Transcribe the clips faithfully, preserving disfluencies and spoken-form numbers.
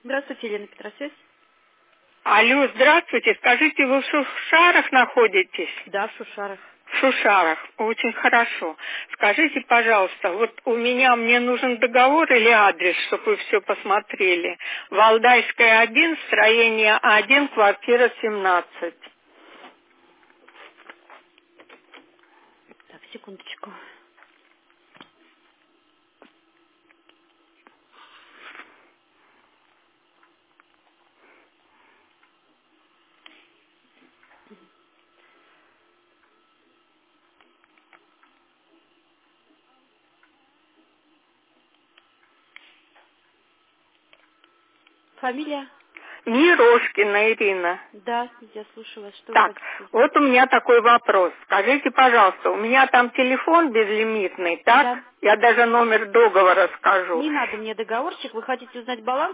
Здравствуйте, Елена Петросвязь. Алло, здравствуйте. Скажите, вы в Шушарах находитесь? Да, в Шушарах. В Шушарах. Очень хорошо. Скажите, пожалуйста, вот у меня, мне нужен договор или адрес, чтобы вы все посмотрели. Валдайская, один, строение один, квартира семнадцать. Так, секундочку. Фамилия? Мирошкина Ирина. Да, я слушаю вас. Что вы Так, хотите узнать? вот у меня такой вопрос. Скажите, пожалуйста, у меня там телефон безлимитный, так? Да. Я даже номер договора скажу. Не надо мне договорчик. Вы хотите узнать баланс?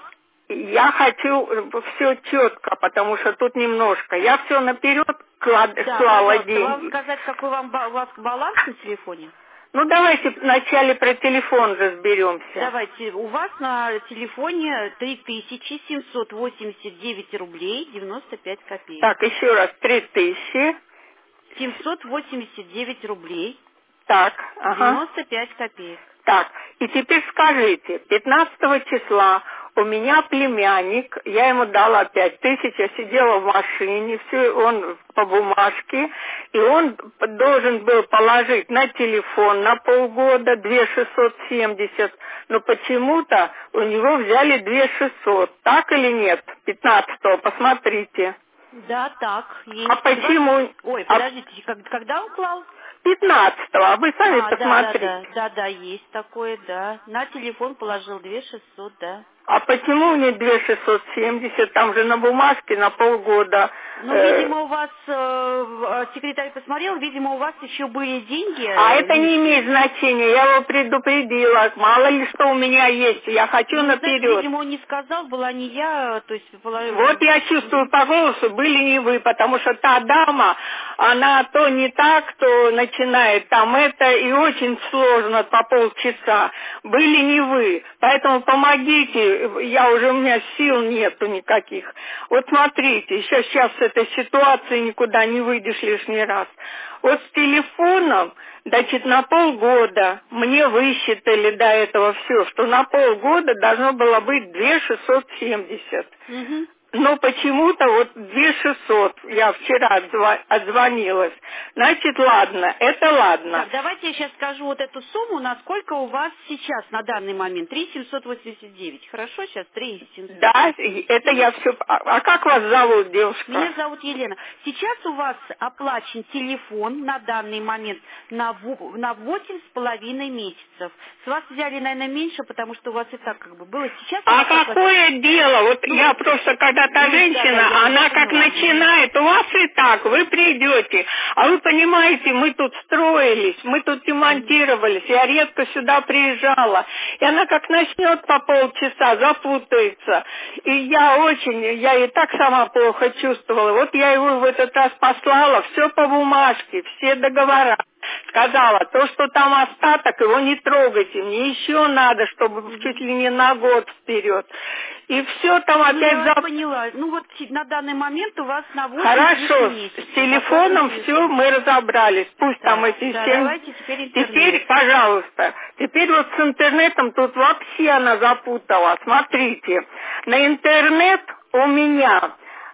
Я хочу все четко, потому что тут немножко. Я все наперед клад... Да, клала пожалуйста. Вам деньги. сказать, какой вам ба- у вас баланс на телефоне? Ну, давайте вначале про телефон разберемся. Давайте. У вас на телефоне три тысячи семьсот восемьдесят девять рублей девяносто пять копеек. Так, еще раз, три тысячи. семьсот восемьдесят девять рублей Так, ага. девяносто пять копеек. Так, и теперь скажите, пятнадцатого числа у меня племянник, я ему дала пять тысяч, я сидела в машине, все, он по бумажке, и он должен был положить на телефон на полгода две тысячи шестьсот семьдесят, но почему-то у него взяли две тысячи шестьсот, так или нет? пятнадцатого, посмотрите. Да, так, есть. А почему? Ой, А подождите, как- когда он клал? пятнадцатого, а вы сами А, да, да, посмотрите. да, да, да, есть такое, да. На телефон положил две тысячи шестьсот, да. А почему не две тысячи шестьсот семьдесят? Там же на бумажке на полгода. Ну, э, видимо, у вас, э, в- секретарь посмотрел, видимо, у вас еще были деньги А э, это не имеет лишние. значения, я его предупредила. Мало ли что у меня есть, я хочу Ну, знаете, наперед. видимо, он не сказал, была не я, то есть... Вот я чувствую по голосу, были не вы, потому что та дама, она то не так, то начинает там это, и очень сложно по полчаса. Были не вы, поэтому помогите, я уже, у меня сил нету никаких. Вот смотрите, еще сейчас с этой ситуации никуда не выйдешь лишний раз. Вот с телефоном, значит, на полгода мне высчитали до этого все, что на полгода должно было быть две тысячи шестьсот семьдесят. Угу. Но почему-то вот две тысячи шестьсот, я вчера отзва- отзвонилась. Значит, ладно, это ладно. Так, давайте я сейчас скажу вот эту сумму, насколько у вас сейчас на данный момент. три тысячи семьсот восемьдесят девять. Хорошо, сейчас три тысячи семьсот Да, восемьдесят и девять. это я все... А, а как вас зовут, девушка? Меня зовут Елена. Сейчас у вас оплачен телефон на данный момент на, во- на восемь с половиной месяцев. С вас взяли, наверное, меньше, потому что у вас и так как бы было. Сейчас у А вас оплачен... какое дело? Вот Ну, я просто, когда та ну, женщина, да, да, я, она я как поняла. начинает, у вас и так, вы придете. А вы понимаете, мы тут строились, мы тут демонтировались, я редко сюда приезжала. И она как начнет по полчаса, запутается. И я очень, я и так сама плохо чувствовала. Вот я его в этот раз послала, все по бумажке, все договора. Сказала, то, что там остаток, его не трогайте, мне еще надо, чтобы чуть ли не на год вперед. И все там Ну, опять я вас за... поняла. Ну, вот си- на данный момент у вас на восемь с Хорошо, лишним месяцев. с телефоном оплачен все телефон. мы разобрались. Пусть там Так, эти да, семь... давайте теперь интернет. Теперь, пожалуйста, теперь вот с интернетом тут вообще она запутала. Смотрите, на интернет у меня...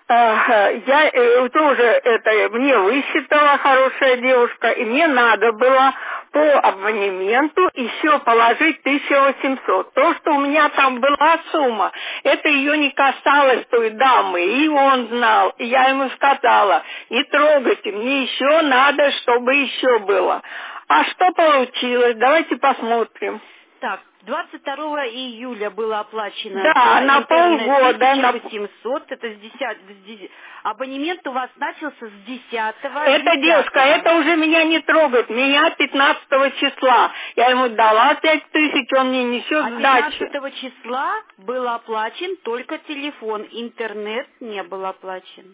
э, Я э, тоже это мне высчитала хорошая девушка, и мне надо было по абонементу еще положить тысячу восемьсот. То, что у меня там была сумма, это ее не касалось той дамы, и он знал, и я ему сказала, не трогайте, мне еще надо, чтобы еще было. А что получилось? Давайте посмотрим. Так, двадцать второго июля было оплачено Да, за на интернет полгода. тысяча На... восемьсот, это с десятого, абонемент у вас начался с десятого. Это, девушка, это уже меня не трогает. Меня пятнадцатого числа. Я ему дала пять тысяч, он мне несет А сдачи. пятнадцатого числа был оплачен только телефон, интернет не был оплачен.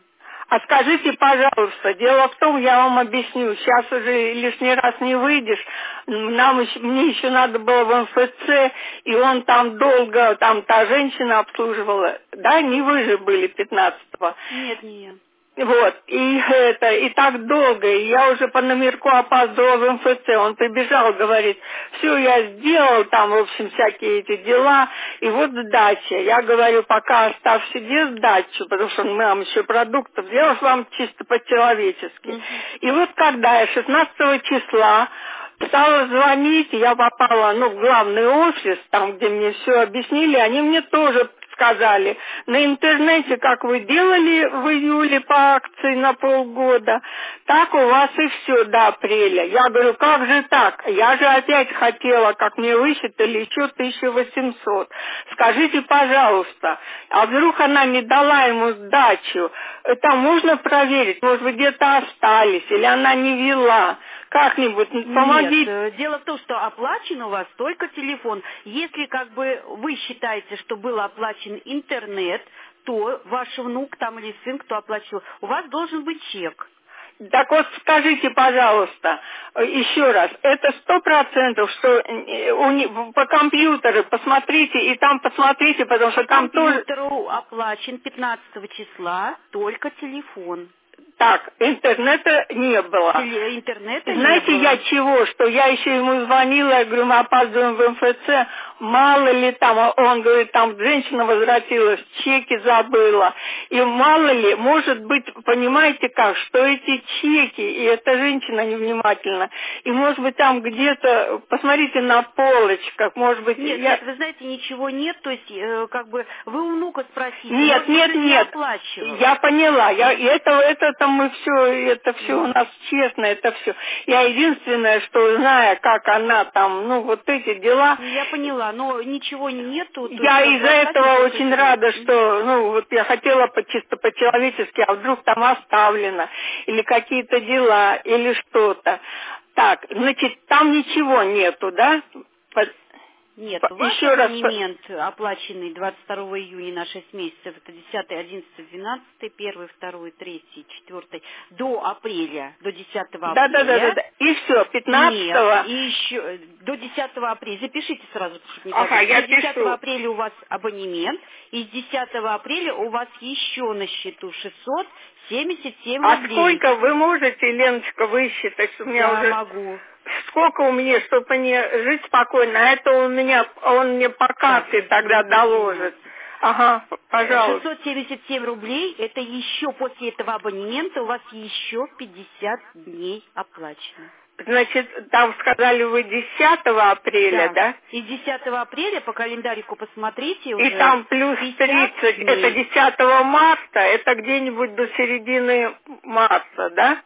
А скажите, пожалуйста, дело в том, я вам объясню, сейчас уже лишний раз не выйдешь, нам еще, мне еще надо было в эм эф цэ, и он там долго, там та женщина обслуживала, да, не вы же были пятнадцатого. Нет, не я. Вот, и это, и так долго, и я уже по номерку опаздывала в эм эф цэ, он прибежал, говорит, все, я сделал там, в общем, всякие эти дела, и вот сдача. Я говорю, пока оставь себе сдачу, потому что нам еще продуктов, я уж вам чисто по-человечески. Мгм. И вот когда я шестнадцатого числа стала звонить, я попала, ну, в главный офис, там, где мне все объяснили, они мне тоже сказали, на интернете, как вы делали в июле по акции на полгода, так у вас и все до апреля. Я говорю, как же так? Я же опять хотела, как мне высчитали, еще тысяча восемьсот. Скажите, пожалуйста, а вдруг она не дала ему сдачу? Это можно проверить? Может быть, где-то остались, или она не вела? Как-нибудь помогите. Нет, э, дело в том, что оплачен у вас только телефон. Если как бы вы считаете, что был оплачен интернет, то ваш внук там или сын, кто оплачивал, у вас должен быть чек. Так вот скажите, пожалуйста, еще раз, это сто процентов, что э, у не- по компьютеру посмотрите, и там посмотрите, потому что там тоже... Компьютеру оплачен пятнадцатого числа только телефон. Так, интернета не было. Теле- Интернета не Знаете, было. я чего, что я еще ему звонила, я говорю, мы опаздываем в эм эф цэ, мало ли там, а он говорит, там женщина возвратилась, чеки забыла, и мало ли, может быть, понимаете как, что эти чеки, и эта женщина невнимательна, и может быть там где-то, посмотрите на полочках, может быть, Нет, я... нет, вы знаете, ничего нет, то есть, э, как бы, вы у внука спросите. Нет, может, он нет, же не нет. оплачивал. Я поняла. Я, и это, это, это мы все, это все у нас честно, это все. Я единственное, что зная, как она там, ну, вот эти дела. Я поняла, но ничего нету. То Я есть, как из-за бы, этого оплачивать очень только- рада, что, ну, вот я хотела по, чисто по-человечески, а вдруг там оставлено, или какие-то дела, или что-то. Так, значит, там ничего нету, да? По- Нет, по- ваш еще раз. по- абонемент, оплаченный двадцать второго июня на шесть месяцев, это десятый, одиннадцатый, двенадцатый, первый, второй, третий, четвертый, до апреля, до десятого Да, да, да, да, апреля. да. И все, Нет, пятнадцатого. и еще э, до десятого апреля, запишите сразу, чтобы не Ага, забыть. я До десятого пишу. апреля у вас абонемент, и с десятого апреля у вас еще на счету шестьсот семьдесят семь А рублей. сколько вы можете, Леночка, высчитать? У меня Да, уже... могу. Сколько у меня, чтобы мне жить спокойно? А это у меня, он мне по Так, карте тогда девятьсот доложит. семнадцать. Ага, пожалуйста. шестьсот семьдесят семь рублей, это еще после этого абонемента у вас еще пятьдесят дней оплачено. Значит, там сказали вы десятого апреля, Да. да? И с десятого апреля по календарику посмотрите И уже там плюс пятьдесят тридцать, это дней. десятого марта, это где-нибудь до середины марта, да?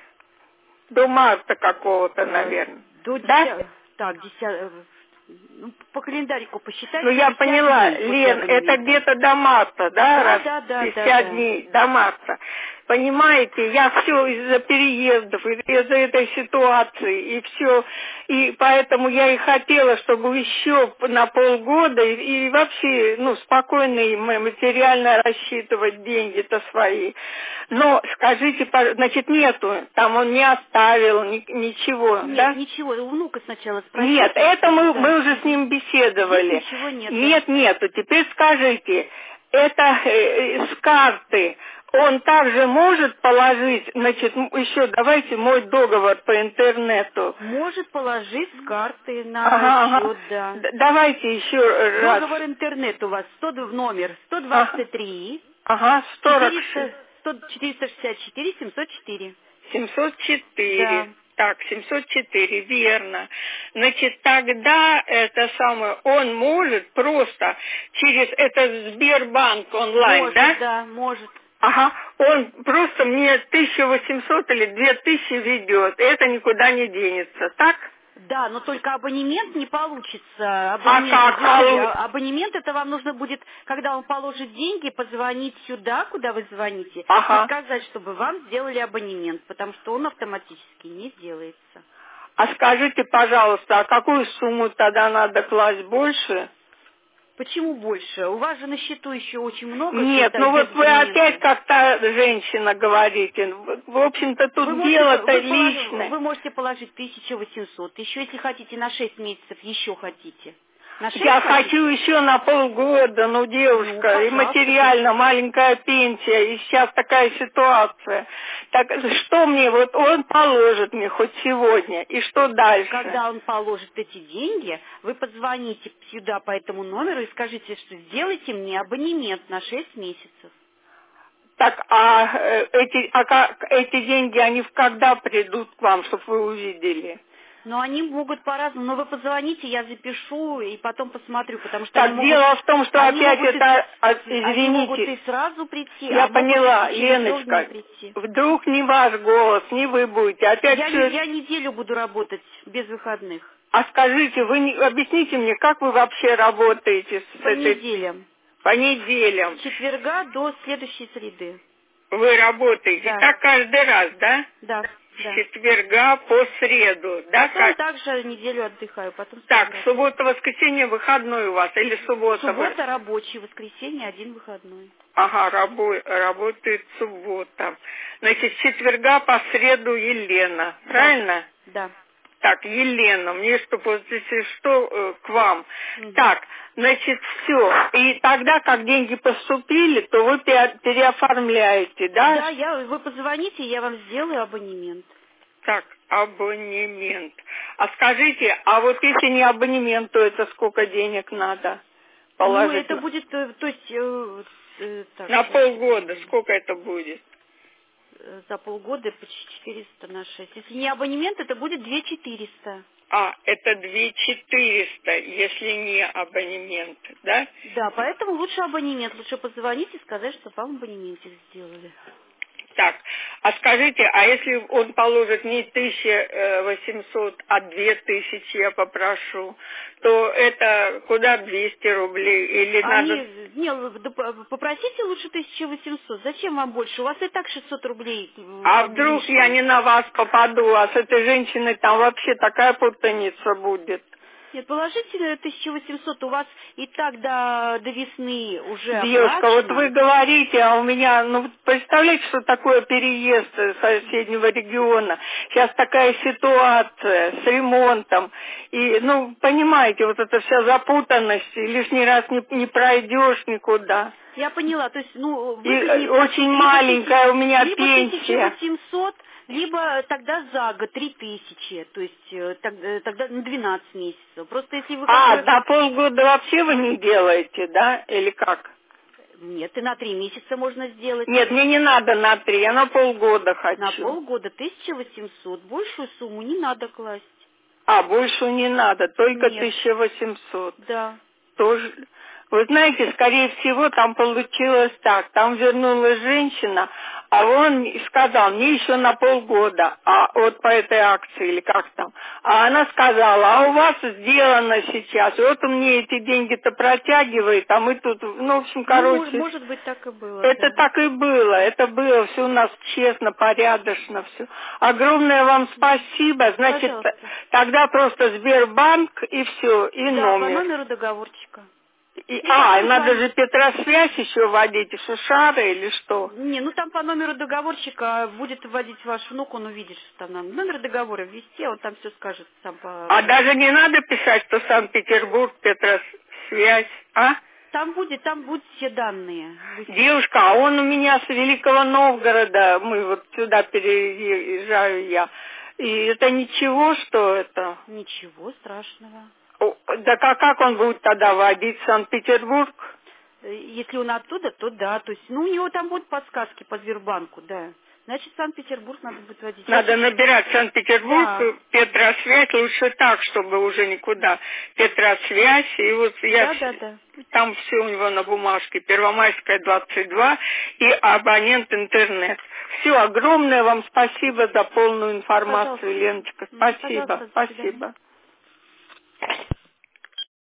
До марта какого-то, Э, наверное. До Да? десятого. Так, десятого. Ну, по календарику посчитайте Ну, я пятьдесят поняла, дней после Лен, это абонемента. где-то до марта, да, Да, раз да, да, да, пятьдесят да. дней до марта. Понимаете, я все из-за переездов, из-за этой ситуации, и все, и поэтому я и хотела, чтобы еще на полгода, и, и вообще, ну, спокойно и материально рассчитывать деньги-то свои. Но скажите, пож- значит, нету, там он не оставил ни- ничего, Нет, да? ничего, у внука сначала спросите. Нет, это мы, Да. мы уже с ним беседовали. Здесь ничего нету. Нет, нету. Теперь скажите, это э, с карты он также может положить, значит, м- еще давайте мой договор по интернету. Может положить с карты на Ага, ага. счет, да. Д- Давайте еще раз. Договор интернет у вас сто, д- номер сто Ага, двадцать три ага, сорок четыреста сто четыреста шестьдесят четыре семьсот четыре. семьсот четыре. Да. Так, семьсот четыре, верно. Значит, тогда это самое, он может просто через этот Сбербанк онлайн, Может, да? да, может. Ага, он просто мне тысяча восемьсот или две тысячи ведет, это никуда не денется, так? Да, но только абонемент не получится. А Абонемент как? идет, А или- у- а- абонемент это вам нужно будет, когда он положит деньги, позвонить сюда, куда вы звоните, и Ага. сказать, чтобы вам сделали абонемент, потому что он автоматически не делается. А скажите, пожалуйста, а какую сумму тогда надо класть больше? Почему больше? У вас же на счету еще очень много. Нет, ну вот вы опять как та женщина говорите. В общем-то, тут дело-то личное. Вы можете положить тысячу восемьсот. Еще, если хотите, на шесть месяцев еще хотите. Я хочу еще на полгода, ну, девушка, ну, и материально маленькая пенсия, и сейчас такая ситуация. Так что мне, вот он положит мне хоть сегодня, и что дальше? Когда он положит эти деньги, вы позвоните сюда по этому номеру и скажите, что сделайте мне абонемент на шесть месяцев. Так, а эти, а как, эти деньги, они когда придут к вам, чтобы вы увидели? Но они могут по-разному. Но вы позвоните, я запишу и потом посмотрю, потому что... Так, дело могут, в том, что опять это... И, извините. Они могут и сразу прийти, я а поняла, Леночка, вдруг не ваш голос, не вы будете. Опять я, все... я неделю буду работать без выходных. А скажите, вы не... объясните мне, как вы вообще работаете с По этой... неделям. По неделям. С четверга до следующей среды. Вы работаете да. Так каждый раз, да? Да. С да. четверга по среду, да? Потом как? также неделю отдыхаю. Потом так, суббота, воскресенье выходной у вас или суббота? Суббота рабочий, воскресенье один выходной. Ага, рабо... работает суббота. Значит, с четверга по среду Елена, да. правильно? Да. Так, Елена, мне что, если что, э, к вам. Угу. Так, значит, все. И тогда, как деньги поступили, то вы переоформляете, да? Да, я, вы позвоните, я вам сделаю абонемент. Так, абонемент. А скажите, а вот если не абонемент, то это сколько денег надо положить? Ну, это будет, то есть... Э, э, так, на полгода сколько это будет? За полгода почти четыреста на шесть. Если не абонемент, это будет две тысячи четыреста. А, это две тысячи четыреста, если не абонемент, да? Да, поэтому лучше абонемент. Лучше позвонить и сказать, что вам абонементик сделали. Так, а скажите, а если он положит не тысяча восемьсот, а две тысячи, я попрошу, то это куда двести рублей? Или Они, надо... Не, попросите лучше тысяча восемьсот. Зачем вам больше? У вас и так шестьсот рублей. А вдруг лишним. Я не на вас попаду, а с этой женщиной там вообще такая путаница будет? Нет, положите тысяча восемьсот, у вас и так до, до весны уже Девушка, оплачено. вот вы говорите, а у меня, ну, представляете, что такое переезд с соседнего региона? Сейчас такая ситуация с ремонтом. И, ну, понимаете, вот эта вся запутанность, и лишний раз не, не пройдешь никуда. Я поняла, то есть, ну, вы и очень маленькая у меня либо пенсия. тысяча восемьсот, либо тогда за год три тысячи, то есть тогда на двенадцать месяцев. Просто если вы... А, как-то... на полгода вообще вы не делаете, да? Или как? Нет, и на три месяца можно сделать. Нет, мне не надо на три, я на полгода хочу. На полгода тысяча восемьсот, большую сумму не надо класть. А, больше не надо, только Нет. тысяча восемьсот. Да. Тоже... Вы знаете, скорее всего, там получилось так. Там вернулась женщина, а он сказал, мне еще на полгода, а вот по этой акции, или как там. А она сказала, а у вас сделано сейчас. И вот он мне эти деньги-то протягивает, а мы тут, ну, в общем, короче. Ну, может быть, так и было. Это да. так и было, это было все у нас честно, порядочно, все. Огромное вам спасибо. Значит, Пожалуйста. Тогда просто Сбербанк и все, и да, номер. по номеру договорчика. И, и а, надо же Петросвязь еще вводить, Шушары или что? Не, ну там по номеру договорщика будет вводить ваш внук, он увидит, что там надо. Номер договора ввести, он там все скажет сам по... А даже не надо писать, что Санкт-Петербург, Петросвязь, а? Там будет, там будут все данные. Девушка, а он у меня с Великого Новгорода, мы вот сюда переезжаю я. И это ничего, что это? Ничего страшного. Да как, как он будет тогда водить в Санкт-Петербург? Если он оттуда, то да. То есть, ну, у него там будут подсказки по Сбербанку, да. Значит, Санкт-Петербург надо будет водить. Надо набирать Санкт-Петербург, да. Петросвязь, лучше так, чтобы уже никуда. Петросвязь, и вот я... Да, да, да. Там все у него на бумажке. Первомайская, двадцать два, и абонент интернет. Все, огромное вам спасибо за полную информацию, Пожалуйста. Леночка. Спасибо, Пожалуйста, спасибо.